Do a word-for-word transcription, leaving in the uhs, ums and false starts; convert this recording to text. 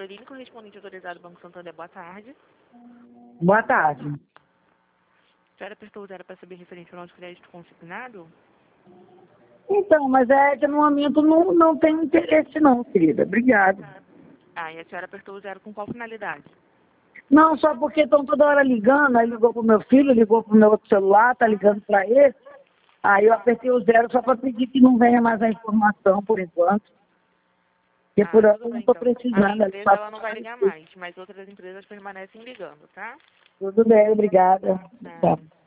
Caroline, correspondente autorizado Banco Santander. Boa tarde. Boa tarde. A senhora apertou o zero para saber referente ao nosso crédito consignado? Então, mas é que no momento não, não tem interesse não, querida. Obrigada. Ah, e a senhora apertou o zero com qual finalidade? Não, só porque estão toda hora ligando, aí ligou pro meu filho, ligou pro meu outro celular, tá ligando para ele. Aí eu apertei o zero só para pedir que não venha mais a informação por enquanto. Porque Ah, por hora eu tudo não bem, estou então. A minha precisando. empresa ela não vai ligar mais, mas outras empresas permanecem ligando, tá? Tudo bem, obrigada. Tá. Tchau.